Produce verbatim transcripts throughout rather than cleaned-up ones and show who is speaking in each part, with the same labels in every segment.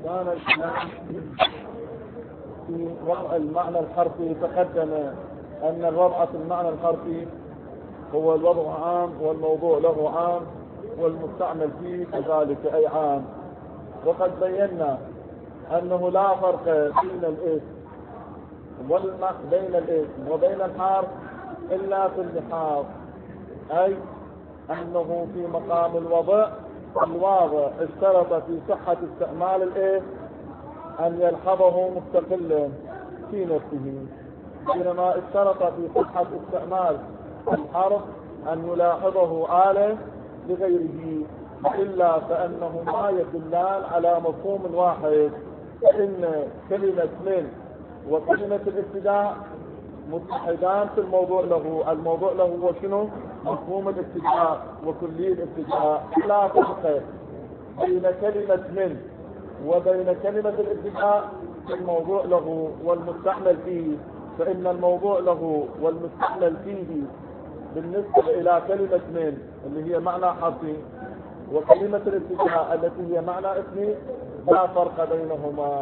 Speaker 1: كان الكلام في وضع المعنى الحرفي. تقدم أن الوضع في المعنى الحرفي هو الوضع عام والموضوع له عام والمستعمل فيه كذلك أي عام. وقد بينا أنه لا فرق بين الاسم بين الاسم وبين الحرف إلا في اللحاظ، أي أنه في مقام الوضع الواضع اشترط في صحة استعمال الاسم أن يلحظه مستقلا في نفسه، بينما اشترط في صحة استعمال الحرف أن يلاحظه آلة لغيره، إلا فأنهما يدلان على مفهوم واحد، إن كلمة من وكلمة الابتداء متحدان في الموضوع له. الموضوع له هو شنو؟ مفهوم الابتداء وكلية الابتداء. لا فرق بين كلمة من وبين كلمة الابتداء في الموضوع له والمستعمل فيه، فإن الموضوع له والمستعمل فيه بالنسبة إلى كلمة من اللي هي معنى حرفي وكلمة الابتداء التي هي معنى اسمي لا فرق بينهما.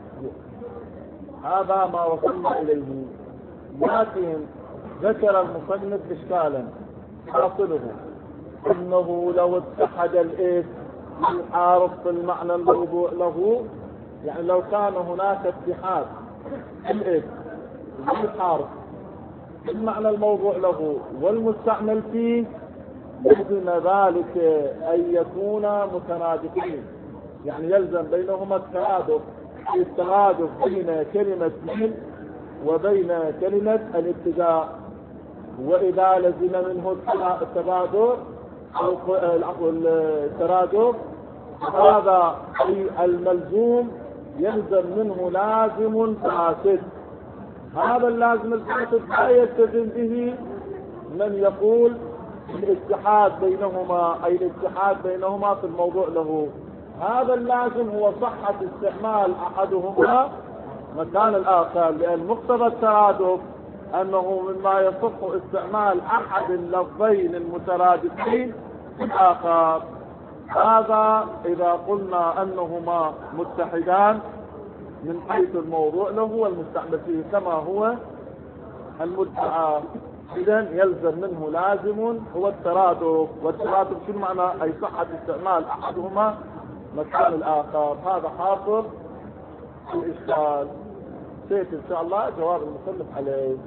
Speaker 1: هذا ما وصلنا إليه. لكن ذكر المصنف إشكالا حاصله إنه لو اتحد الاسم والحرف في المعنى الموضوع له، يعني لو كان هناك اتحاد الاسم والحرف في المعنى الموضوع له والمستعمل فيه، يلزم ذلك أن يكونا مترادفين، يعني يلزم بينهما الترادف، الترادف بين كلمة من وبين كلمة الابتداء. وإذا لزم منه التبادر أو الترادف هذا الملزوم يلزم منه لازم فاسد. هذا اللازم الفاسد لا يلتزم به من يقول الاتحاد بينهما، أي الاتحاد بينهما في الموضوع له. هذا اللازم هو صحة استعمال أحدهما مكان الآخر، لأن مقتضى الترادف أنه مما يصح استعمال أحد اللفظين المترادفين في الآخر. هذا إذا قلنا أنهما متحدان من حيث الموضوع له والمستعمل فيه كما هو المدعى، إذن يلزم منه لازم هو الترادف. والترادف شو معنى؟ أي صحة استعمال أحدهما مكان الآخر. هذا حاصل الإشكال. سيت إن شاء الله جواب المصنف عليه.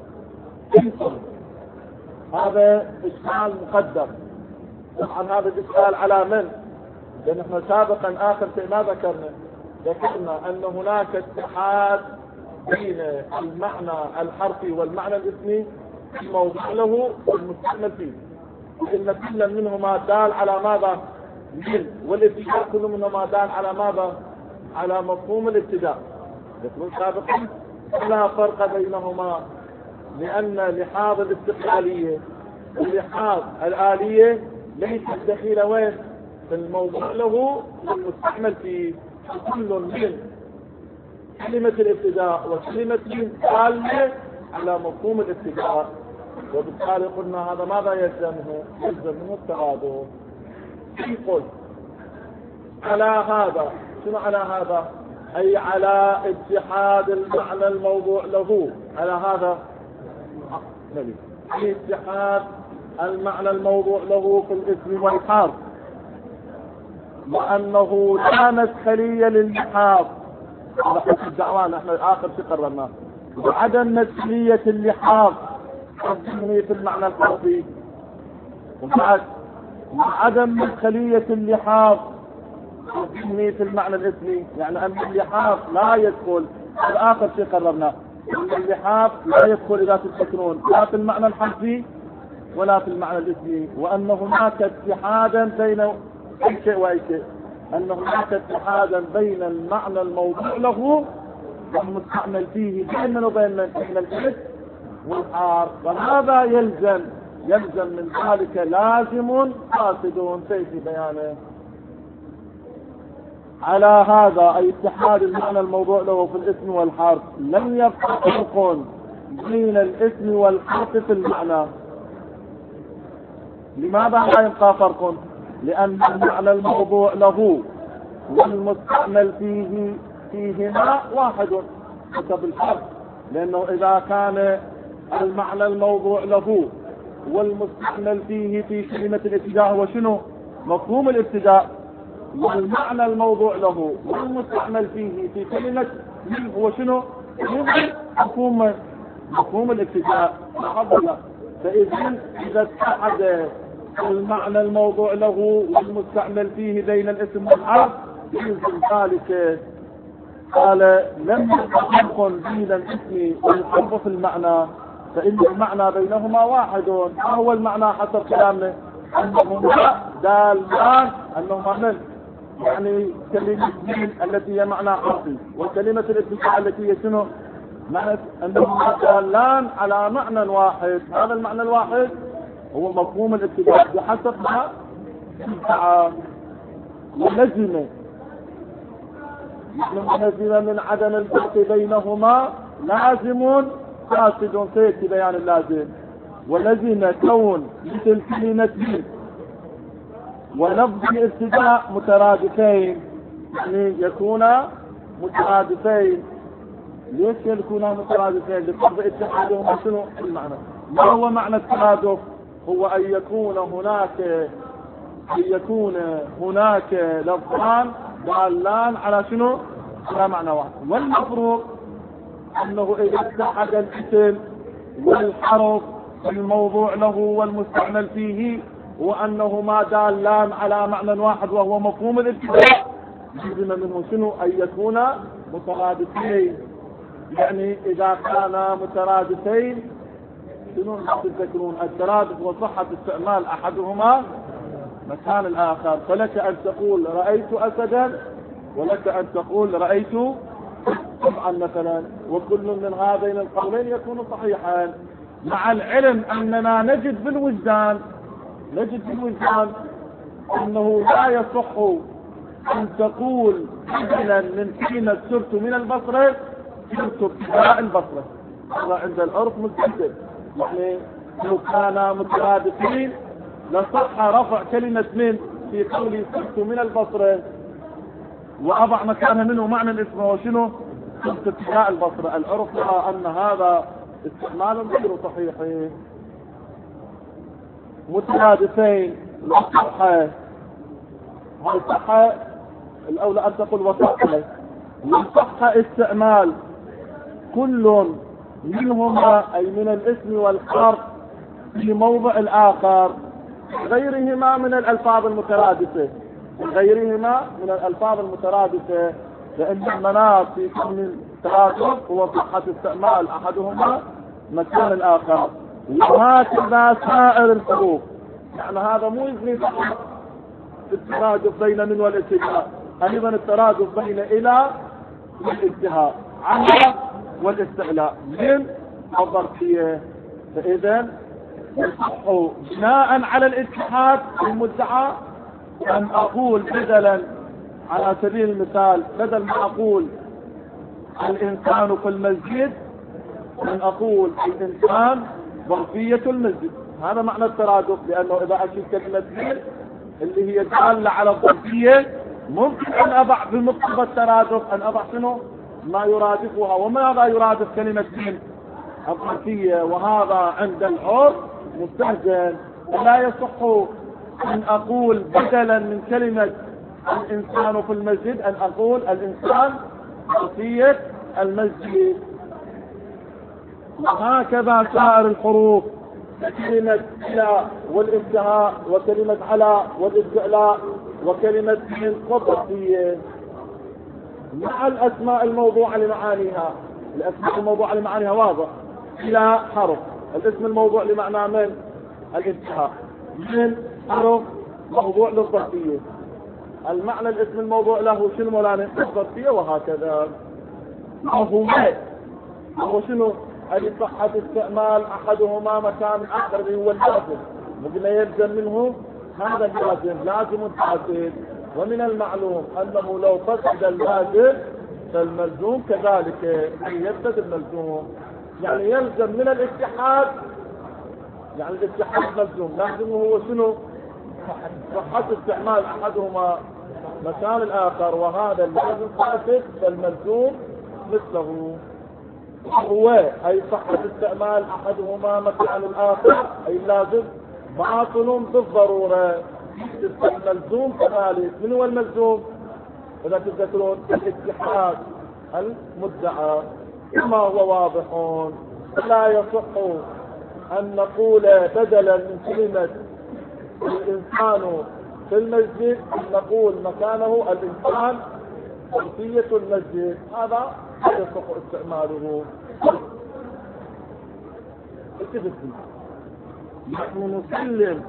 Speaker 1: هذا إشكال مقدم. طبعا هذا الإشكال على من؟ لأن احنا سابقا آخر شيء ما ذكرنا ذكرنا أن هناك اتحاد بين المعنى الحرفي والمعنى الاسمي في الموضوع له والمستعمل فيه، إن كل منهما دال على ماذا؟ من والابتداء كل منهما دال على ماذا؟ على مفهوم الابتداء. يقولون سابقا لا فرق بينهما، لأن لحاظ الاستقلالية واللحاظ الآلية ليست دخيلة وين؟ في الموضوع له والمستعمل فيه. كل من كلمة الابتداء وكلمة من دالة على مفهوم الابتداء، وبالتالي قلنا هذا ماذا يلزمه؟ يلزمه الترادف. يقول على هذا، شنو على هذا؟ أي على اتحاد المعنى الموضوع له، على هذا أي اتحاد المعنى الموضوع له في الاسم والحرف، وأنه لا مدخلية لللحاظ. الدعوة نحن آخر شيء قررناه وعدم مدخلية اللحاظ في المعنى الحرفي، وبعد وعدم مدخلية اللحاظ في المعنى الاسمي، يعني أن اللحاظ لا يدخل. الآخر شيء قررناه اللحاظ لا يدخل إذا تذكرون لا في المعنى الحرفي ولا في المعنى الاسمي، وأن هناك اتحادا بين أي شيء وأي شيء، أن هناك اتحادا بين المعنى الموضوع له والمستعمل فيه بين وبين من الاسم والحرف. وهذا يلزم يلزم من ذلك لازم فاسد في بيانه. على هذا أي اتحاد المعنى الموضوع له في الاسم والحرف لم يبقى فرق بين الاسم والحرف في المعنى. لماذا لا يبقى فرق؟ لأن المعنى الموضوع له والمستعمل فيه فيهما واحد حسب الحرف، لأنه إذا كان المعنى الموضوع له والمستعمل فيه في كلمة الابتداء هو شنو؟ مفهوم الابتداء، والمعنى الموضوع له والمستعمل فيه في كلمة من هو شنو؟ مفهوم مفهوم الابتداء. فإذا إذا اتحد المعنى الموضوع له والمستعمل فيه بين الاسم والحرف يلزم ذلك. قال لم يتفرق بين الاسم والحرف في المعنى، فإن المعنى بينهما واحد. ما هو المعنى حسب كلامنا؟ أنهما دالان، أنهما من يعني كلمة من التي هي معنى حرفي، وكلمة الابتداء التي هي شنو؟ معنى أنهما دالان على معنى واحد. هذا المعنى الواحد هو مفهوم الابتداء بحسب ما ادعى. ولزم لزم من عدم الفرق بينهما لازم فاسد، سيأتي بيان اللازم. ولزم كون مثل كلمة من ولفظ الابتداء مترادفين، يعني يكونا مترادفين. ليش يكونا مترادفين؟ لفظ اتحادهما شنو المعنى؟ ما هو معنى الترادف؟ هو أن يكون هناك أن يكون هناك لفظان دالان على شنو؟ على معنى واحد. والمفروض أنه إذا اتحد الاسم والحرف الموضوع له والمستعمل فيه وأنهما دالان على معنى واحد وهو مفهوم الابتداء، لازم منه شنو؟ أن يكونا مترادفين. يعني إذا كانا مترادفين شنو تذكرون؟ الترادف وصحة استعمال أحدهما مكان الآخر. فلك أن تقول رأيت أسدا، ولك أن تقول رأيت طبعا مثلا، وكل من هذين القولين يكون صحيحا، مع العلم أننا نجد بالوجدان نجد بالوجدان أنه لا يصح أن تقول بدلا من كلمة سرت من البصرة سرت ابتداء البصرة. هذا عند العرف مستحيل. يعني لو كانا مترادفين لصح رفع كلمة من في قولي سرت من البصرة وأضع مكانها منه معنى الاسم وشنو؟ سرت ابتداء البصرة. العرف رأى أن هذا استعمال غير صحيح. مترادفين وصحة، هل صح الأولى أن تقول وصحة؟ وصح استعمال كل منهما أي من الاسم والحرف في موضع الآخر غيرهما من الألفاظ المترادفة غيرهما من الألفاظ المترادفة لأن المناط في كل ترادف هو صحة استعمال أحدهما مكان الآخر. وهكذا سائر الحروف. يعني هذا مو يزني فقط الترادف بين من والانتهاء، أيضا الترادف بين إلى والانتهاء، على والاستعلاء، من الظرفية. فإذا يصح بناء على الاتحاد المدعى أن أقول بدلا على سبيل المثال بدل ما أقول الإنسان في المسجد أن أقول الإنسان ظرفية المسجد. هذا معنى الترادف، لأنه إذا أشيل كلمة من اللي هي دالة على الظرفية ممكن أن أضع بمقتضى الترادف أن أضع شنو؟ ما يرادفها. وماذا يرادف كلمة من؟ الظرفية. وهذا عند العرف مستهجن. لا يصح أن أقول بدلا من كلمة الإنسان في المسجد أن أقول الإنسان ظرفية المسجد. وهكذا سائر الحروف، كلمة إلى والانتهاء وكلمة على والاستعلاء وكلمة من ظرفية مع الأسماء الموضوعة لمعانيها. الأسماء الموضوعة لمعانيها واضح. إلى حرف الاسم الموضوع لمعنى من الانتهاء، من حرف موضوع للظرفية، المعنى الاسم الموضوع له شنو مولانا؟ الظرفية. وهكذا هو هو شنو؟ أي صحة استعمال أحدهما مكان آخر هو اللازم. وقلنا يلزم منه هذا اللازم لازم فاسد. ومن المعلوم أنه لو فسد اللازم فالملزوم كذلك أن يفسد الملزوم. يعني يلزم من الاتحاد، يعني الاتحاد ملزوم لازم هو شنو؟ صحة استعمال أحدهما مكان الآخر، وهذا الذي ثابت فالملزوم مثله. هو أي صحة استعمال أحدهما مكان الآخر أي لازم باطل بالضرورة. الملزوم كذلك. من هو الملزوم؟ إذا تذكرون الاتحاد المدعى كما هو واضح، لا يصح أن نقول بدلا من كلمة الإنسان في المسجد نقول مكانه الإنسان خلفية المسجد، هذا لا يصح استعماله. نحن نسلم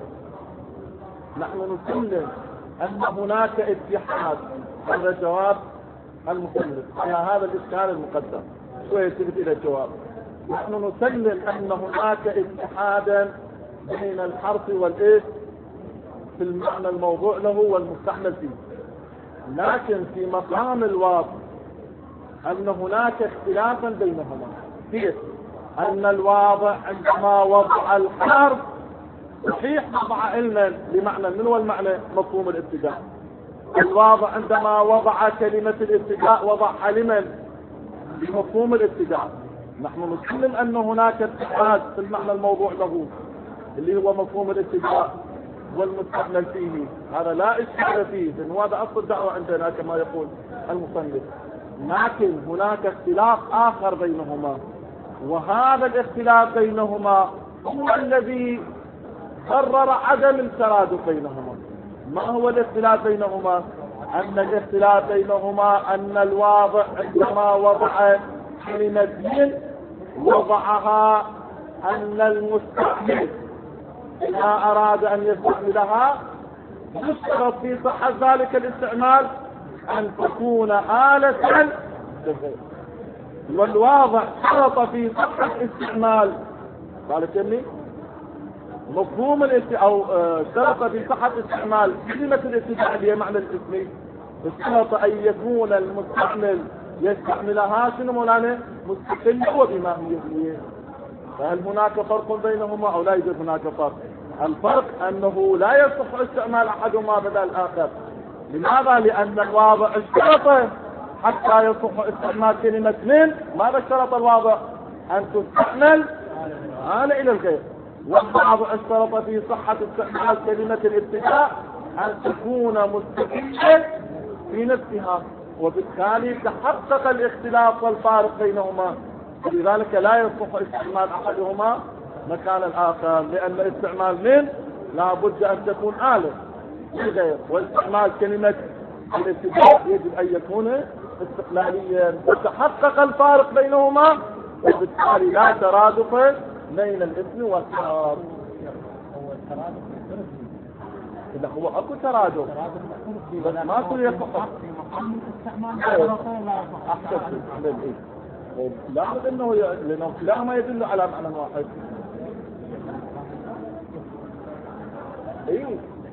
Speaker 1: نحن نسلم أن هناك اتحاد. هذا جواب المسلم على هذا الإشكال المقدم. شوية تجد إلى الجواب. نحن نسلم أن هناك اتحادا بين الحرف والإيه في المعنى الموضوع له والمستعمل فيه، لكن في مقام الواضح أن هناك اختلافا بينهما. كيف؟ أن الواضع عندما وضع الحرف صحيح وضع علما بمعنى من هو المعنى مفهوم الابتداء. الواضع عندما وضع كلمة الابتداء وضع علما بمفهوم الابتداء. نحن نسلم أن هناك اتحاد في المعنى الموضوع له اللي هو مفهوم الابتداء والمستعمل فيه، هذا لا إشكال فيه، لأن هذا أصل الدعوة عندنا كما يقول المصنف. لكن هناك اختلاف آخر بينهما، وهذا الاختلاف بينهما هو الذي قرر عدم الترادف بينهما. ما هو الاختلاف بينهما؟ أن الاختلاف بينهما أن الواضع عندما وضع كلمة وضعها أن المستعمل إذا أراد أن يستعملها يشترط في صحة ذلك الاستعمال أن تكون آلة للغير، والواضع شرط في صحة استعمال قالت لي مفهوم الاستعمال أو شرط في صحة استعمال كلمة الاستعمال اللي هي معنى الاسم، شرط أن يكون المستعمل يستعملها شنو مولانا مستقل وبماهيته. فهل هناك فرق بينهما أو لا يوجد هناك فرق؟ الفرق أنه لا يصح استعمال أحدهما بدل الآخر. لماذا؟ لأن الواضع اشترط حتى يصح استعمال كلمة من. ماذا اشترط الواضع؟ أن تستعمل آلة إلى الغير. والواضع اشترط في صحة استعمال كلمة الابتداء أن تكون مستقلة في نفسها، وبالتالي تحقق الاختلاف والفارق بينهما. لذلك لا يصح استعمال أحدهما مكان الآخر، لأن استعمال من لا بد أن تكون آلة للغير، واستعمال كلمة الابتداء يجب أن يكون استقلاليا، وتحقق الفارق بينهما، وبالتالي لا ترادف بين الاسم والحرف.
Speaker 2: هو الترادف
Speaker 1: إذا هو أكو ترادف بس ما كل يصح
Speaker 2: في مقام الاستعمال
Speaker 1: أحسن لاحظ انه لانه لا ما يدل على معنى واحد. اي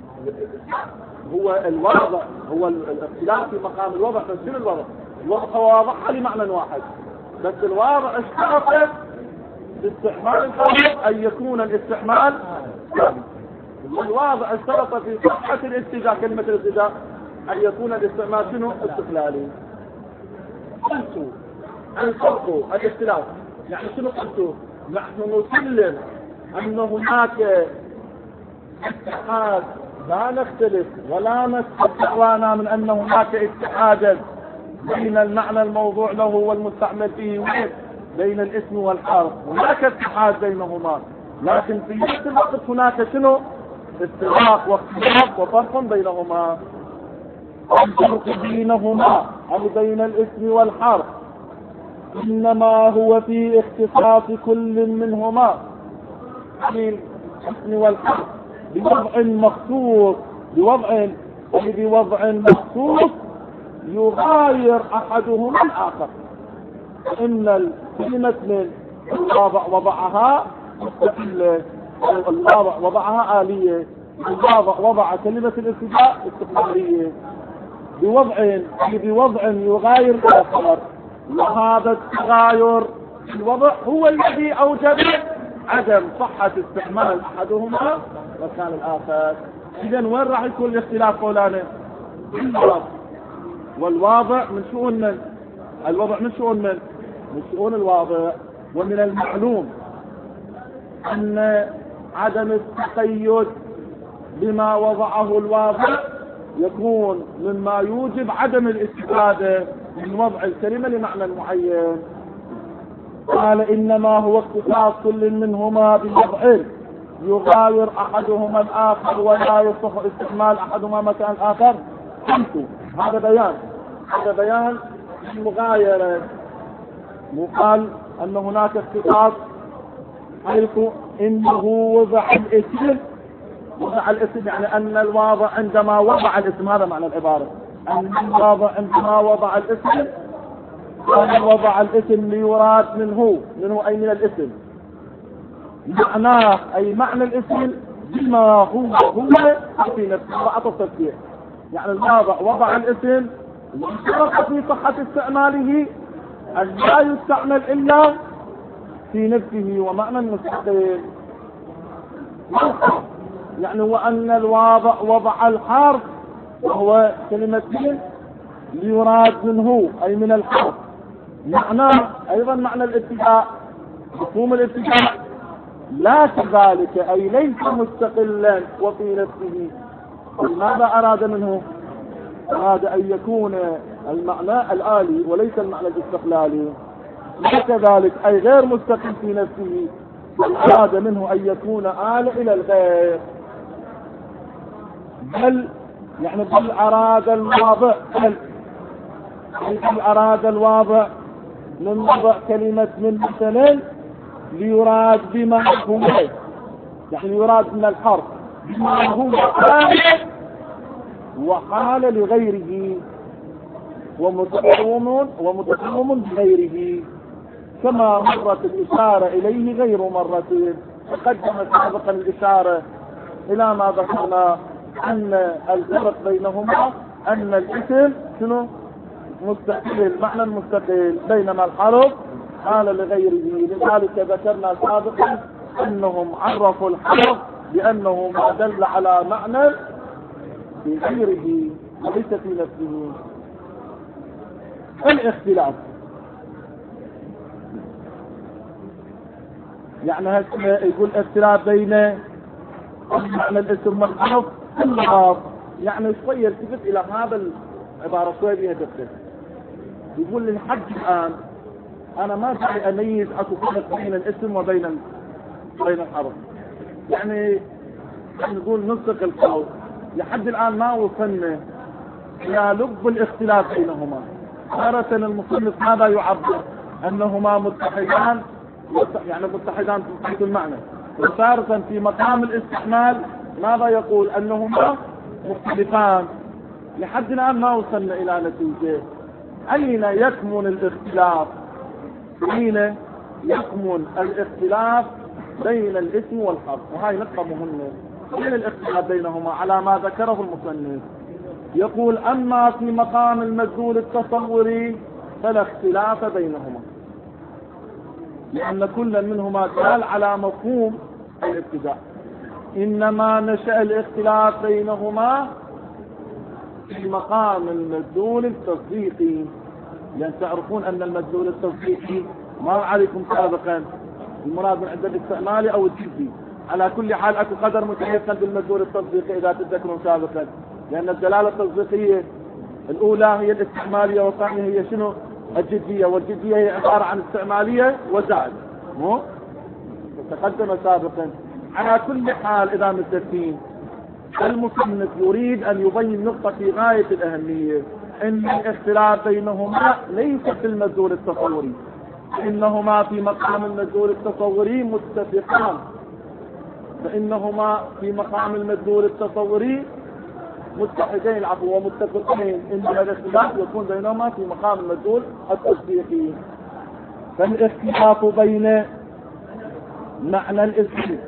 Speaker 1: هو الوضع هو الاختلاف في مقام الوضع، بس شنو الوضع؟ الوضع واضح لمعنى واحد، بس الواضع اشترط باستعمال الفرق ان يكون الاستعمال ثابت. والواضع اشترط في صحة الابتداء كلمة الابتداء ان يكون الاستعمال شنو؟ استقلالي. قلت الفرق الاختلاف يعني شنو قلتوا؟ نحن نسلم ان هناك اتحاد لا نختلف ولا نستطيعنا من ان هناك اتحادا بين المعنى الموضوع له والمستعمل فيه بين الاسم والحرف، هناك اتحاد بينهما، لكن في نفس الوقت هناك شنو؟ افتراق واختلاف وفرق بينهما. الفرق بينهما أي بين الاسم والحرف إنما هو في اختصاص كل منهما من الاسم والحرف بوضع مخصوص بوضع أي بوضع مخصوص يغاير أحدهما الآخر. إن الكلمة من الواضع وضعها مستقلة، الواضع وضعها آلية، الواضع وضع كلمة الابتداء استقلالية بوضع بوضع يغاير الآخر، وهذا التغاير الوضع هو الذي أوجب عدم صحة استعمال أحدهما مكان الآخر. إذن وين راح يكون الاختلاف مولانا؟ والواضع من شؤون من الوضع من شؤون من من شؤون الواضع. ومن المعلوم أن عدم التقيد بما وضعه الواضع يكون مما يوجب عدم الاستفادة من وضع الكلمة لمعنى معين. قال إنما هو اختصاص كل منهما بوضع يغاير أحدهما الآخر ولا يصح استعمال أحدهما مكان الآخر. هذا بيان هذا بيان المغايرة. وقال أن هناك اختصاص حيث إنه وضع الاسم وضع الاسم يعني أن الواضع عندما وضع الاسم، هذا معنى العبارة، أن الواضع عندما وضع الاسم كان وضع الاسم ليراد منه منه أي من الاسم معناه أي معنى الاسم بما هو هو في نفسه وعطى التفسير. يعني الواضع وضع الاسم وشرط في صحة استعماله أن لا يستعمل إلا في نفسه ومعنى مستقل. يعني وأن الواضع وضع الحرف وهو كلمة ليراد منه أي من الحرف معناه أيضا معنى الابتداء مفهوم الابتداء لا كذلك أي ليس مستقلا وفي نفسه. ماذا أراد منه؟ أراد أن يكون المعنى الآلي وليس المعنى الاستقلالي. وكذلك أي غير مستقل في نفسه أراد منه أن يكون آل إلى الغير. بل يعني بل أراد الواضع بل, بل أراد الواضع من وضع كلمة من مثلا ليراد بما هو يعني يراد من الحرف بما هو وقال لغيره ومتقوم ومتقوم بغيره كما مرت الإشارة إليه غير مرة. تقدمت سابقا الإشارة إلى ما ذكرنا أن الفرق بينهما أن الاسم شنو مستقل معنى مستقل بينما الحرف قال لغيره. لذلك ذكرنا سابقا أنهم عرفوا الحرف بأنه ما دل على معنى في غيره وليس في نفسه. الاختلاف يعني هكذا يقول اختلاف بين معنى الاسم والحرف اللغات. يعني شوية التفت إلى هذا العبارة شوية بها دقة. يقول لي لحد الآن أنا ما دعي أميز أكو فرق بين الاسم وبين بين الحرف. يعني نقول نسق القول لحد الآن ما وصلنا إلى لب الاختلاف بينهما. تارة المصنف ماذا يعبر أنهما متحدان يعني متحدان في حيث المعنى، وتارة في مقام الاستعمال ماذا يقول أنهما مختلفان. لحد الآن ما وصلنا إلى نتيجة. أين يكمن الاختلاف؟ أين يكمن الاختلاف بين الاسم والحرف؟ وهي نقطة مهمة. أين الاختلاف بينهما على ما ذكره المصنف؟ يقول أما في مقام المدلول التصوري فلا اختلاف بينهما لأن كل منهما دال على مفهوم الابتداء. إنما نشأ الاختلاف بينهما في مقام المدلول التصديقي. لأن تعرفون أن المدلول التصديقي ما عليكم سابقا المراد من عند الاستعمالي أو الجزئي. على كل حال أكو قدر متيقن بالمدلول التصديقي إذا تذكرون سابقا، لأن الدلالة التصديقية الأولى هي الاستعمالية والثانية هي شنو؟ الجدية. والجدية هي عبارة عن استعمالية وزائد. مو تقدم سابقا. على كل حال إذا متفقين المصنف يريد أن يبين نقطة في غاية الأهمية، إن الاختلاف بينهما ليس في المدلول التصوري، إنهما في مقام المدلول التصوري متفقان. فإنهما في مقام المدلول التصوري متحدين العفو ومتفقين إن الاختلاف يكون بينهما في مقام المدلول التصديقي. فالاختلاف بين معنى الاسم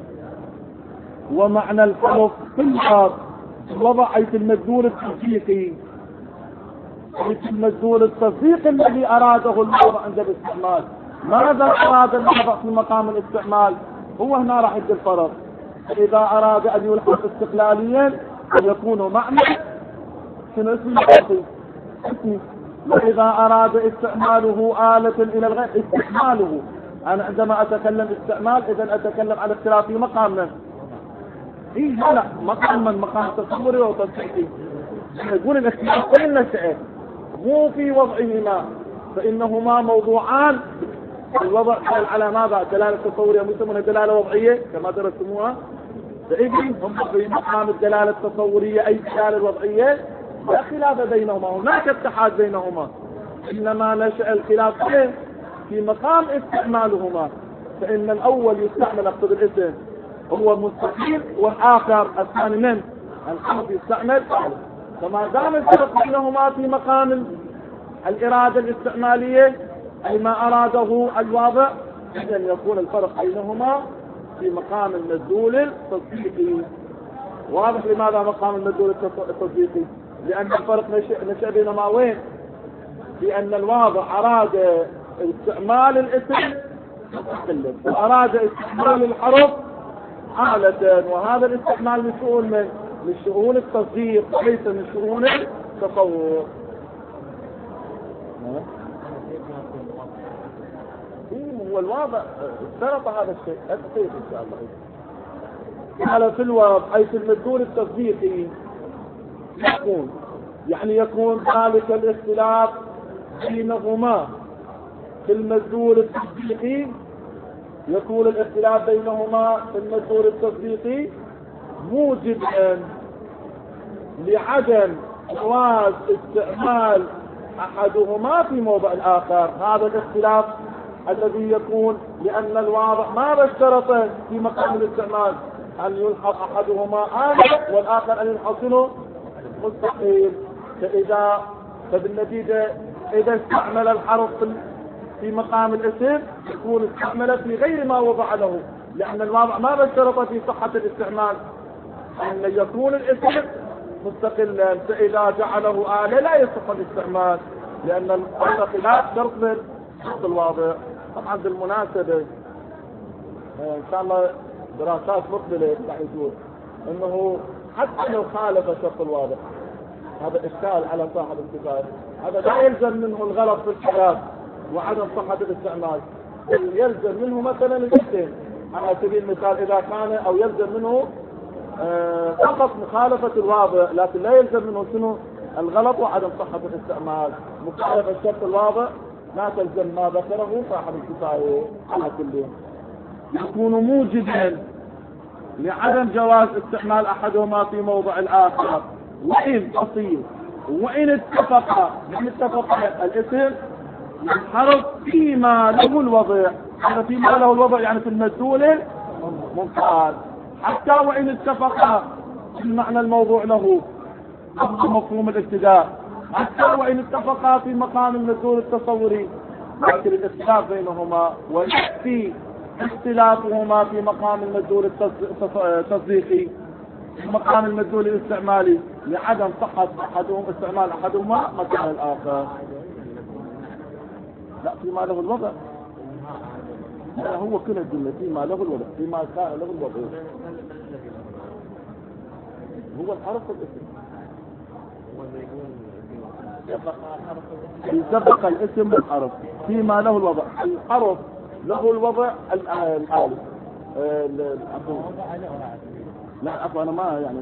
Speaker 1: ومعنى الحرف في الباب وضع في المدلول التصديقي في المدلول التصديقي الذي أراده الوضع عند الاستعمال. ماذا أراد الوضع في مقام الاستعمال؟ هو هنا راح يدي الفرق. إذا أراد أن يلحق استقلاليا يكون معنى شنو اسم الحرفي؟ اسمي. وإذا أراد استعماله آلة إلى الغير استعماله. أنا عندما أتكلم استعمال إذا أتكلم عن اختلاف في مقام من؟ إيه لا مقام من مقام تصوري وتصحيحي. يقول الاختلاف بين الشيئين مو في وضعهما، فإنهما موضوعان. الوضع حال على ماذا؟ دلالة تصورية يسمونها دلالة وضعية كما درستموها. فإذن هم في مقام الدلالة التصورية أي الدلالة الوضعية لا خلاف بينهما، هناك اتحاد بينهما، إنما نشأ الخلاف في مقام استعمالهما. فإن الأول يستعمل أقصد الاسم هو مستقيم، والآخر الثاني من الحرف يستعمل. فما دام الفرق بينهما في مقام الإرادة الاستعمالية أي ما أراده الواضع، إذن يكون الفرق بينهما في مقام المدلول التصديقي. واضح لماذا مقام المدلول التصديقي؟ لأن الفرق نشأ بينهما وين؟ لأن الواضع أراد استعمال الاسم مستقلا وأراد استعمال الحرف حالة، وهذا الاستعمال من شؤون من؟ من شؤون التصديق وليس من شؤون التصور. هو الواضع اشترط هذا الشيء أكثر إن شاء الله. على في الوضع حيث المدلول التصديقي يكون يعني يكون ذلك الاختلاف بينهما في المدلول التصديقي، يكون الاختلاف بينهما في المدلول التصديقي موجبا لعدم جواز استعمال أحدهما في موضع الآخر. هذا الاختلاف الذي يكون لأن الواضع ما اشترط في مقام الاستعمال أن يلحق أحدهما آلة والآخر أن يلحقه مستحيل. فإذا فبالنتيجة إذا استعمل الحرف في مقام الاسم يكون استعمل في غير ما وضع له، لأن الواضع ما اشترط في صحة الاستعمال أن يكون الاسم مستقلا، فإذا جعله آلة لا يصح الاستعمال لأن الخلاف شرط من شرط الواضع. طبعا بالمناسبة إن شاء الله دراسات مقبلة راح يقول إنه حتى لو خالف شرط الواضع هذا إشكال على صاحب الكتاب، هذا لا يلزم منه الغلط في الحياة وعدم صحة الاستعمال، يلزم منه مثلا الاسم على سبيل المثال إذا كان أو يلزم منه آه فقط مخالفة الواضع، لكن لا يلزم منه شنو الغلط وعدم صحة الاستعمال. مخالفة الشرط الواضع لا تلزم ما ذكره صاحب الكفاية على كل يوم. يكون موجبا لعدم جواز استعمال أحدهما في موضع الآخر وإن تصير وإن اتفق يعني اتفق الاسم الحرف فيما له الوضع. هذا فيما له الوضع يعني في المدلول ممتاز، حتى وإن اتفق في المعنى الموضوع له مفهوم الابتداء، حتى وإن اتفقا في مقام المدلول التصوري، لكن الاختلاف بينهما ويكفي اختلافهما في مقام المدلول التصديقي في مقام المدلول الاستعمالي لعدم صحة أحدهم استعمال أحدهما مكان الآخر. لا فيما له الوضع، لا هو كل الجملة فيما له الوضع، فيما كان له الوضع هو الحرف الاسم. يسبق الاسم بالحرف فيما له الوضع، الحرف له الوضع الآلة. لا عفوا أنا ما يعني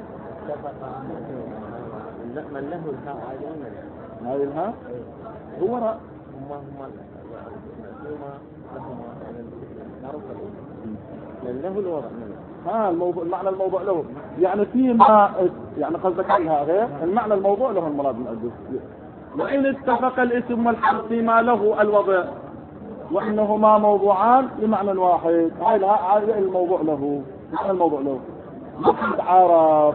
Speaker 2: من له الهاء
Speaker 1: هاي الهاء هو راء
Speaker 2: من له الوضع
Speaker 1: ها الموضوع المعنى الموضوع له يعني فيما يعني قصدك عنها غير المعنى الموضوع له المراد من أجل. وإن اتفق الاسم والحرف فيما له الوضع وإنهما موضوعان لمعنى واحد، هاي الموضوع له الموضوع له مثل عرف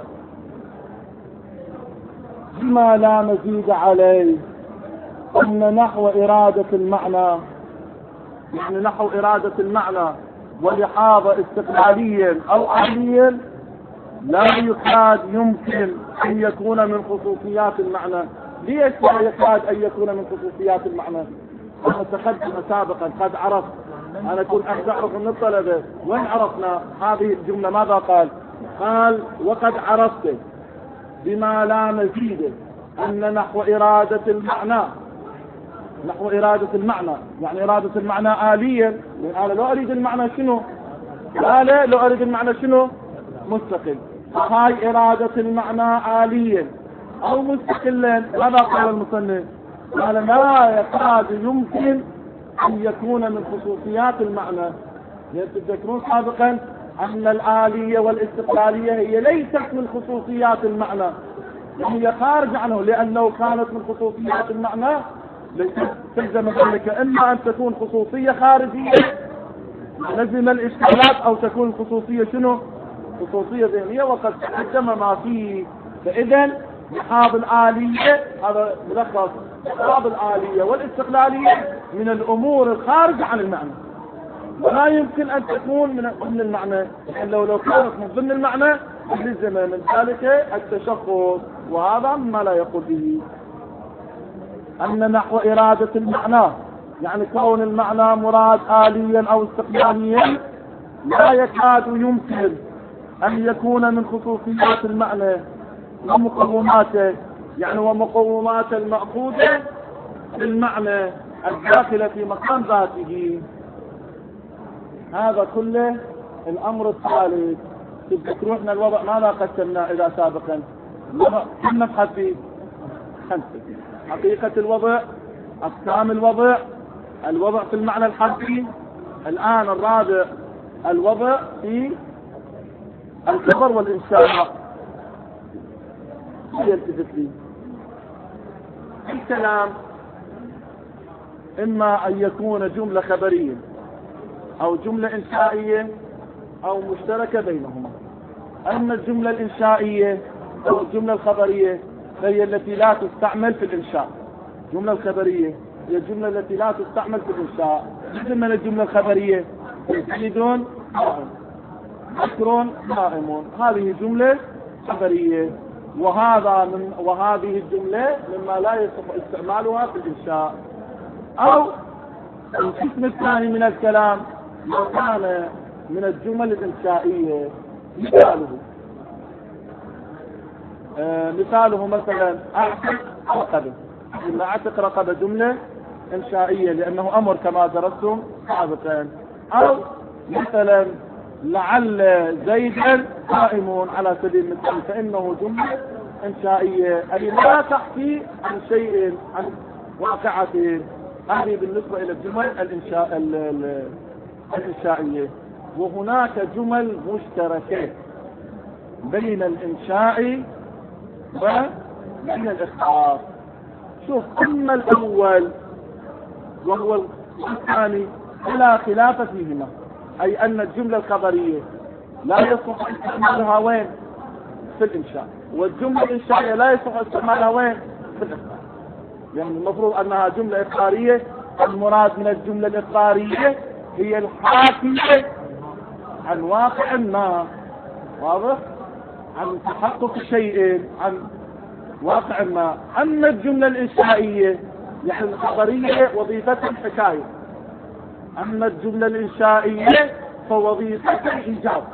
Speaker 1: بما لا مزيد عليه أن نحو إرادة المعنى يعني نحو إرادة المعنى ولحاظة استقلاليا أو عاليا لا يكاد يمكن أن يكون من خصوصيات المعنى. ليش لا يكاد أن يكون من خصوصيات المعنى؟ أنا تقدم سابقا قد عرفت، أنا كنت أعرف من الطلبة وين عرفنا هذه الجملة ماذا قال؟ قال وقد عرفت بما لا مزيد أن نحو إرادة المعنى نحو إرادة المعنى يعني إرادة المعنى آليا. أنا لو أريد المعنى شنو؟ آلة لو أريد المعنى شنو؟ مستقل. هاي إرادة المعنى آليا أو مستقلا. ماذا قال المصنف؟ قال لا يكاد يمكن أن يكون من خصوصيات المعنى. يعني تذكرون سابقا أن الآلية والاستقلالية هي ليست من خصوصيات المعنى، هي خارج عنه، لأنه كانت من خصوصيات المعنى تلزم ذلك إما أن تكون خصوصية خارجية لزم الإشكالات، أو تكون الخصوصية شنو؟ خصوصية ذهنية، وقد تقدم ما فيه. فإذا بحاب الآلية هذا ملخص بحاب الآلية والاستقلالية من الأمور الخارجة عن المعنى، ولا يمكن أن تكون من ضمن المعنى، لأنه لو كانت من ضمن المعنى لزم من ذلك التشخص، وهذا ما لا يقول به. أن نحو إرادة المعنى يعني كون المعنى مراد آليا أو استقلاليا لا يكاد يمكن أن يكون من خصوصيات المعنى ومقوماته، يعني ومقومات المأخوذة بالمعنى الداخلة في مقام ذاته. هذا كله الأمر الثالث. تذكرون احنا الوضع ماذا قسمنا إذا سابقا؟ كم نبحث فيه؟ خمسة: حقيقة الوضع، أقسام الوضع، الوضع في المعنى الحرفي. الآن الرابع الوضع في الخبر والإنشاء. يلتفت لي الكلام إما أن يكون جملة خبرية أو جملة إنشائية أو مشتركة بينهما. أما الجملة الإنشائية أو الجملة الخبرية هي التي لا تستعمل في الإنشاء. الجملة الخبرية هي الجملة التي لا تستعمل في الإنشاء. مثل من الجملة الخبرية: زيد قائم، بكر قائم. هذه جملة خبرية، وهذا من وهذه الجملة مما لا يصح استعمالها في الإنشاء. أو القسم الثاني من الكلام لو كان من الجمل الإنشائية، مثاله آه مثاله مثلا أعتق رقبة. إلا أعتق رقبة جملة إنشائية لأنه أمر كما درستم سابقا. أو مثلا لعل زيدا قائم على سبيل المثال، فإنه جملة إنشائية أي لا تحكي عن شيء عن واقعة. هذه بالنسبة إلى الجمل الإنشاء الإنشائية. وهناك جمل مشتركة بين الإنشاء وبين الإخبار. شوف، أما الأول وهو الثاني لا خلاف فيهما، أي أن الجملة الخبرية لا يصح استعمالها وين؟ في الإنشاء، والجملة الإنشائية لا يصح استعمالها وين؟ في الإخبار. يعني المفروض أنها جملة إخبارية. المراد من الجملة الإخبارية هي الحاكية عن واقع ما، واضح؟ عن تحقق شيء، عن واقع ما. أما الجملة الإنشائية يعني الخبرية وظيفتها الحكاية، أما الجملة الإنشائية فوظيفتها الإيجاب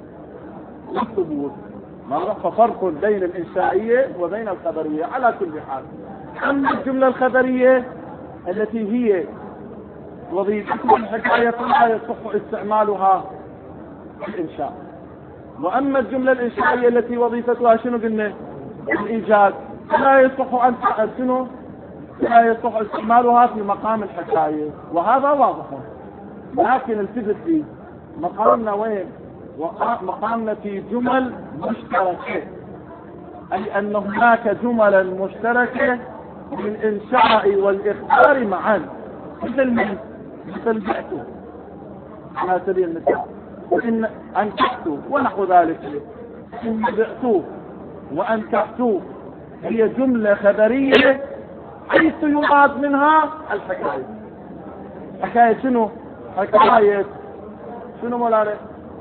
Speaker 1: والثبوت. ففرق بين الإنشائية وبين الخبرية على كل حال. أما الجملة الخبرية التي هي وظيفتها الحكاية فلا يصح استعمالها في الإنشاء. وأما الجملة الإنشائية التي وظيفتها شنو قلنا؟ الإيجاد، لا يصح أن شنو؟ لا يصح استعمالها في مقام الحكاية، وهذا واضح. لكن التفت لي مقامنا وين؟ مقامنا في جمل مشتركة، أي أن هناك جملا مشتركة للإنشاء والإخبار معا. مثل من؟ مثل بعتوا على سبيل المثال، إن أنكحتوا ونحو ذلك. إن بعتوا وأنكحتوا هي جملة خبرية حيث يراد منها الحكاية. حكاية شنو؟ حكاية شنو مولانا؟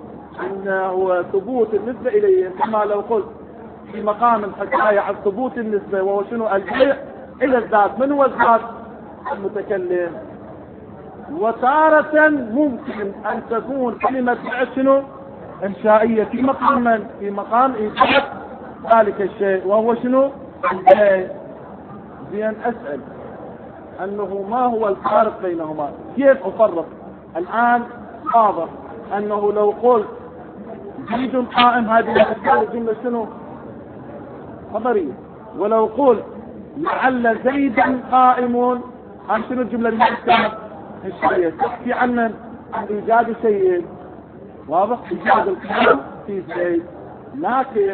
Speaker 1: إنه ثبوت النسبة إليه، كما لو قلت في مقام الحكاية عن ثبوت النسبة، وهو شنو؟ البيع إلى الذات. من هو الذات؟ المتكلم. وتارة ممكن أن تكون كلمة بيع شنو؟ إنشائية في مقام من؟ في مقام إيجاد ذلك الشيء وهو شنو؟ البيع. زين أسأل أنه ما هو الفارق بينهما؟ كيف أفرق؟ الآن واضح أنه لو قلت زيد قائم هذه الجملة شنو؟ خبرية. ولو قلت لعل زيدا قائم عن شنو الجملة المعنى الشيء تحكي عن عن إيجاد شيء واضح، إيجاد القيام في زيد. لكن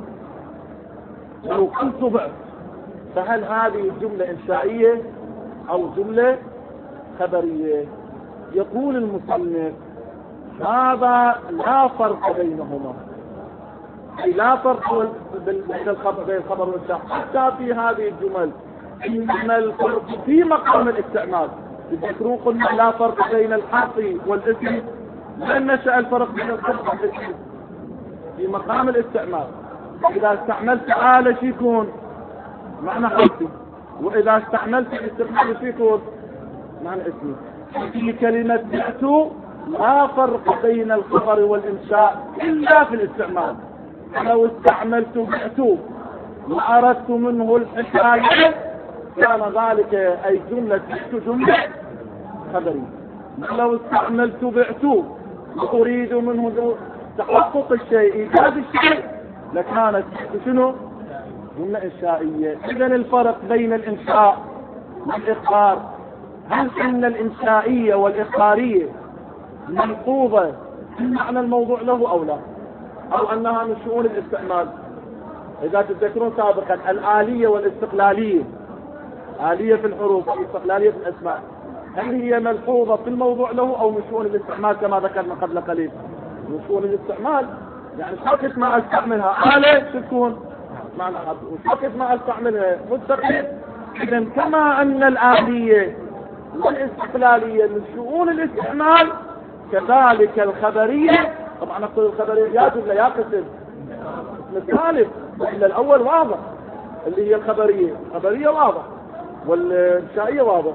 Speaker 1: لو قلت ضعف فهل هذه الجملة إنشائية أو جملة خبرية؟ يقول المصنف هذا لا فرق بينهما، أي لا فرق بين الخبر والإنشاء حتى في هذه الجمل، إنما الفرق في مقام الاستعمال. تذكرون قلنا لا فرق بين الحرف والاسم، لأن نشأ الفرق بين الحرف والاسم في مقام الاستعمال. إذا استعملت آلة شو يكون؟ معنى حرفي، وإذا استعملت الاستعمال شو يكون؟ معنى اسمي. في كلمة بعت لا فرق بين الخبر والإنشاء إلا في الاستعمال. لو استعملت بعت وأردت منه الحكاية كان ذلك أي جملة بعت جملة خبرية. لو استعملت بعت وأريد منه تحقق الشيء إيجاد الشيء لكانت شنو؟ جملة إنشائية. إذن الفرق بين الإنشاء والإخبار، هل إن الإنشائية والإخبارية ملحوظة في معنى الموضوع له أو لا، أو أنها من شؤون الاستعمال؟ إذا تتذكرون سابقا الآلية والاستقلالية، آلية في الحروف والاستقلالية في الأسماء، هل هي ملحوظة في الموضوع له أو من شؤون الاستعمال كما ذكرنا قبل قليل؟ من شؤون الاستعمال. يعني وقت ما استعملها آلة تكون معنى وقت ما استعملها مستقل. إذا كما أن الآلية والاستقلالية من شؤون الاستعمال كذلك الخبرية. طبعا نقول الخبرية يا جملة يا قسم الثالث، إلا الأول واضح اللي هي الخبرية، الخبرية واضح والإنشائية واضح.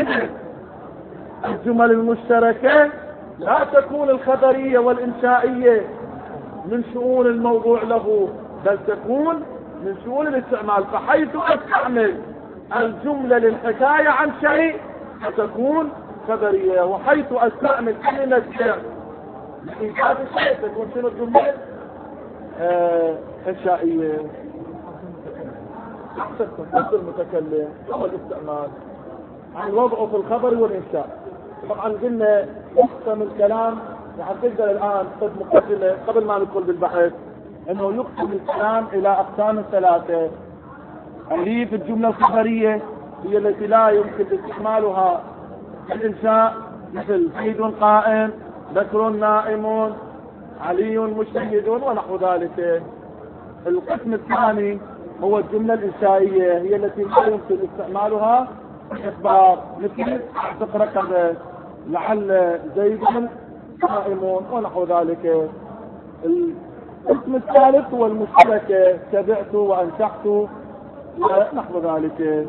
Speaker 1: الجمل المشتركة لا تكون الخبرية والإنشائية من شؤون الموضوع له، بل تكون من شؤون الاستعمال. فحيث استعمل الجملة للحكاية عن شيء فتكون خبرية، وحيث استعمل كلمة لإيجاد الشيء تكون شنو الجملة؟ آه إنشائية. تفسير المتكلم أو الاستعمال عن وضعه في الخبر والإنشاء. طبعا قلنا يقسم الكلام، يعني تقدر الآن قد مقدمة قبل ما ندخل بالبحث انه يقسم الكلام الى اقسام ثلاثة. اللي في الجملة الخبرية هي التي لا يمكن استعمالها في الانشاء، مثل زيد قائم، بكر نائم، علي مجتهد ونحو ذلك. القسم الثاني هو الجملة الإنشائية، هي التي لا يمكن استعمالها في الإخبار، مثل تقرأ كذا لعل زيد قائم ونحو ذلك. القسم الثالث هو المشتركة، تبعت وأنشحت ونحو ذلك.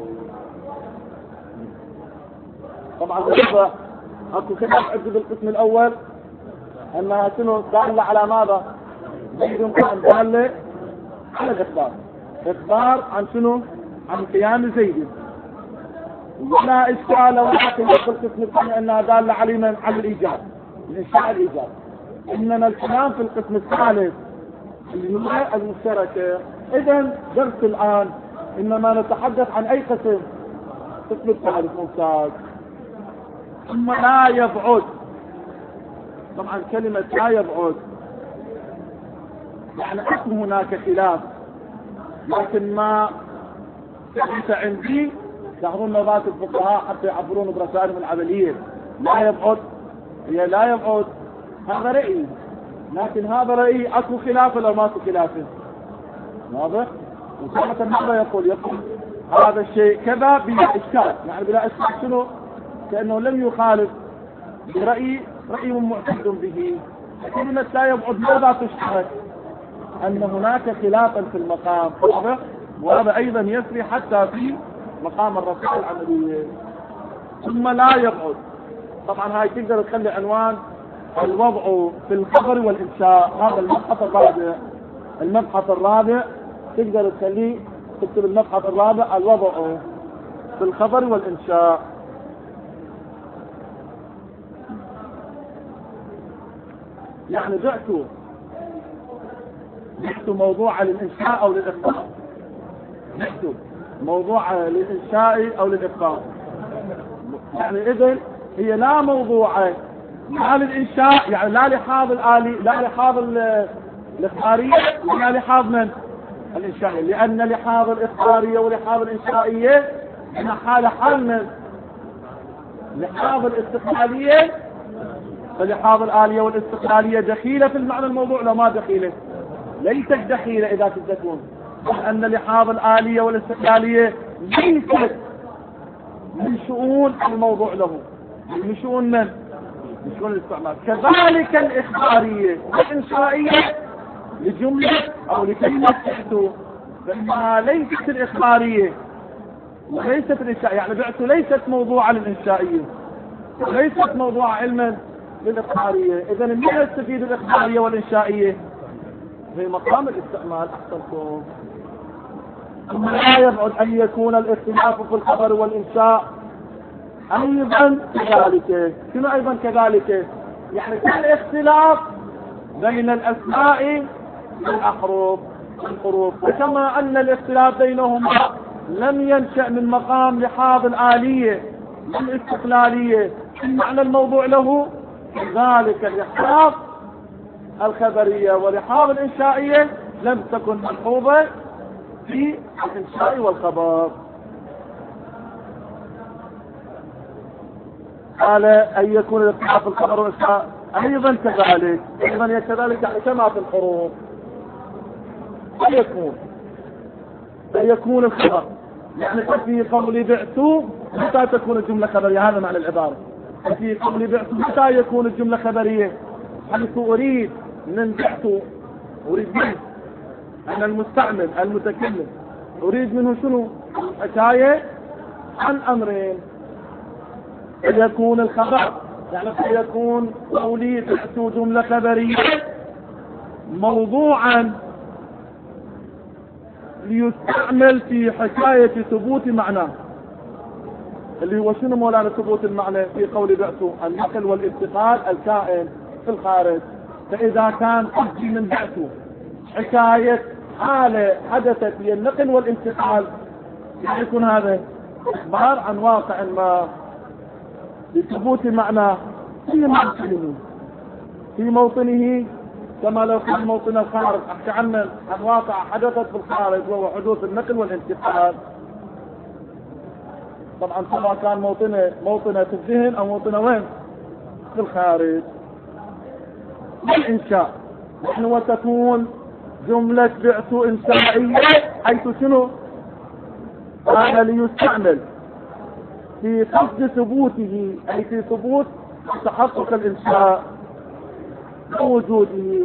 Speaker 1: طبعا بالنسبة اكو كلمة عجب القسم الأول أنها شنو دالة على ماذا؟ زيد قائم، دالة على الإخبار، إخبار عن شنو؟ عن قيام زيد. ولا إشكال ولكن في القسم الثاني أنها دالة على من؟ على الإيجاب، الإنشاء الإيجاب. إنما الكلام في القسم الثالث اللي هو المشتركة. إذن درس الآن إنما نتحدث عن أي قسم؟ قسم الثالث. ممتاز. ثم لا يبعد، طبعا كلمة لا يبعد يعني أكون هناك خلاف، لكن ما ليس عندي تحضرون نظات الفقهاء حتى يعبرون برسائلهم العملية. لا يبعد هي لا يبعد، هذا رأيي، لكن هذا رأيي أكو خلافه لو ما أكو خلافه. واضح؟ وصحة ماذا يقول؟ يقول هذا الشيء كذا بلا إشكال، يعني بلا إشكال شنو؟ كأنه لم يخالف برأيي، رأي معتد به. كلمة لا يبعد ماذا تشترك؟ أن هناك خلافا في المقام. واضح؟ وهذا أيضا يسري حتى في مقام الرسائل العملية. ثم لا يبعد، طبعا هاي تقدر تخلي عنوان الوضع في الخبر والإنشاء. هذا المبحث الرابع. المبحث الرابع تقدر تخليه تكتب المبحث الرابع الوضع في الخبر والإنشاء. يعني بعتوا بعتوا موضوع للإنشاء أو للإخبار، بعتوا موضوع للإنشاء أو للإخبار. يعني إذن هي لا موضوع لا للإنشاء، يعني لا لحاظ الآلي لا لحاظ الإخبارية ولا لحاظ من الإنشائية، لأن لحاظ الإخبارية ولحاظ الإنشائية هنا حال حال من لحاظ الاستقلالية، فلحاظ الآلية والاستقلالية دخيلة في المعنى الموضوع لو ما دخيلة، ليست دخيلة إذا تكون، لأن لحاظ الآلية والاستقلالية ليست من شؤون الموضوع له، من شؤون من؟ من شؤون الاستعمال. كذلك الإخبارية والإنشائية لجملة أو لكلمة تحته، فإنها ليست الإخبارية وليست الإنشائية، يعني بعث ليست موضوعة للإنشائية وليست موضوع علما للإخبارية. إذا من يستفيد الإخبارية والإنشائية؟ في مقام الاستعمال. أحسنتم. ثم لا يبعد أن يكون الاختلاف في الخبر والإنشاء أيضا كذلك. شنو أيضا كذلك؟ يعني كالاختلاف بين الأسماء والأحرف والحروف، وكما أن الاختلاف بينهما لم ينشأ من مقام لحاظ الآلية والاستقلالية معنى الموضوع له، كذلك الاختلاف الخبرية ولحاظ الإنشائية لم تكن ملحوظة في الإنشاء والخبر. قال أن يكون الاختلاف الخبر والإنشاء أيضا كذلك، أيضا كذلك يعني كما في الحروف. أن يكون أن يكون الخبر، يعني في قول بعت متى تكون الجملة خبرية؟ هذا معنى العبارة. في قول بعت متى يكون الجملة خبرية؟ حيث أريد من بعت أريد منه أن المستعمل المتكلم أريد منه شنو؟ حكاية عن أمرين. يكون الخبر يعني سيكون قولي بعت جملة خبرية موضوعا ليستعمل في حكاية ثبوت معناه، اللي هو شنو مولانا ثبوت المعنى في قول بعث؟ النقل والانتقال الكائن في الخارج. فإذا كان قصدي من بعث حكاية حالة حدثت هي النقل والانتقال، يكون هذا إخبار عن واقع ما لثبوت معناه في موطنه في موطنه كما لو كان موطن الخارج. أحكي عنه عن واقع حدثت في الخارج وهو حدوث النقل والانتقال. طبعا سواء كان موطنه موطنه في الذهن أو موطنه وين؟ في الخارج. والإنشاء نحن وتكون جملة بعث إنشائية حيث شنو؟ هذا ليستعمل في قصد ثبوته، أي في ثبوت تحقق الإنشاء ووجوده.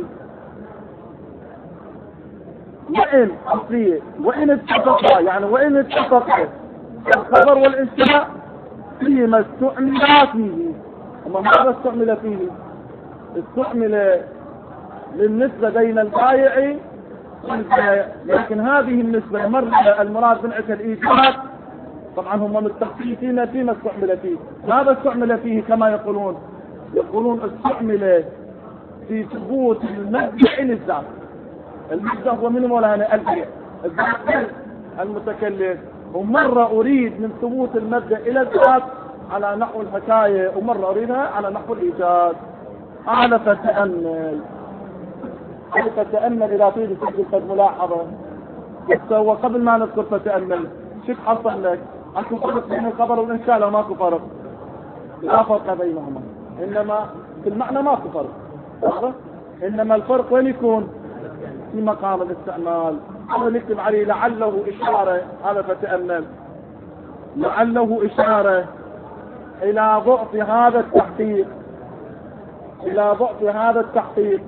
Speaker 1: وإن أصلية وإن اتفق، يعني وإن اتفق الخبر والإنشاء فيما استعمل فيه. أما ماذا استعمل فيه؟ استعمل للنسبة بين البائع والبائع، لكن هذه النسبة مرة المراد من عند الإيجاد. طبعا هم متفقين فيما استعمل فيه. ماذا استعمل فيه؟ كما يقولون يقولون استعمل في ثبوت المبدأ للذات. المبدأ هو من مولانا البيع، الذات المتكلم. ومرة أريد من ثبوت المبدأ إلى الذات على نحو الحكاية، ومرة أريدها على نحو الإيجاد. أعلى فتأمل أعلى فتأمل إذا تريد تسجل قد ملاحظة. هو قبل ما نذكر فتأمل شك حصل لك أنكم فرق بين الخبر والإنشاء؟ لو ماكو فرق، لا فرق بينهما، إنما في المعنى ماكو فرق، إنما الفرق وين يكون؟ في مقام الاستعمال. هذا نكتب عليه لعله إشارة. هذا فتأمل لعله إشارة إلى ضعف هذا التحقيق إلى ضعف هذا التحقيق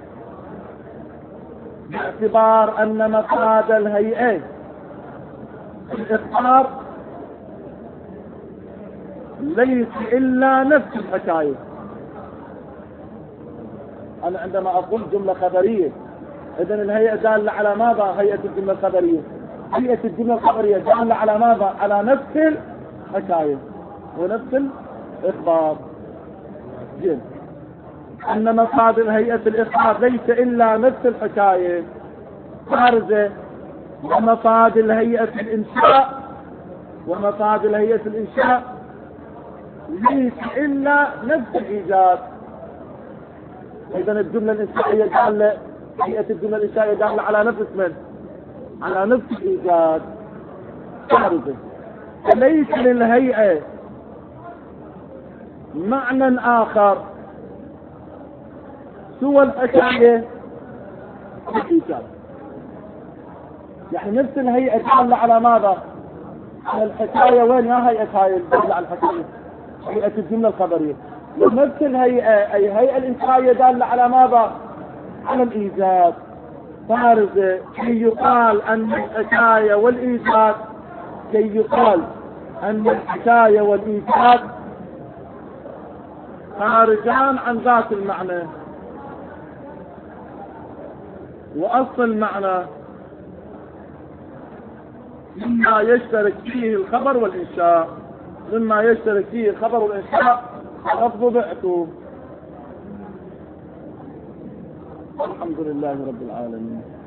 Speaker 1: باعتبار أن مفاد الهيئة الإخبار ليس إلا نفس الحكاية. أنا عندما أقول جملة خبرية إذن الهيئة دالة على ماذا؟ هيئة الجملة الخبرية. هيئة الجملة الخبرية دالة على ماذا؟ على نفس الحكاية ونفس الإخبار. جيد. أن مصادر هيئة الإخبار ليس إلا نفس الحكاية بارزة، ومصادر هيئة الإنشاء ومصادر هيئة الإنشاء ليس إلا نفس الإيجاد. إذن الجملة الإنشائية دالة، هيئة الجملة الإنشائية دالة على نفس من؟ على نفس الإيجاد بارزة. ليس للهيئة معنى آخر سوى الحكاية والإيجاد. يعني نفس الهيئة دالة على ماذا؟ على الحكاية. وين يا هيئة هاي الدالة على الحكاية؟ هيئة الجملة الخبرية. نفس الهيئة أي هيئة الإنشائية دالة على ماذا؟ على الإيجاد بارزة. كي يقال أن الحكاية والإيجاد كي يقال أن الحكاية والإيجاد خارجان عن ذات المعنى، وأصل المعنى مما يشترك فيه الخبر والإنشاء، مما يشترك فيه الخبر والإنشاء لفظ بعته. الحمد لله رب العالمين.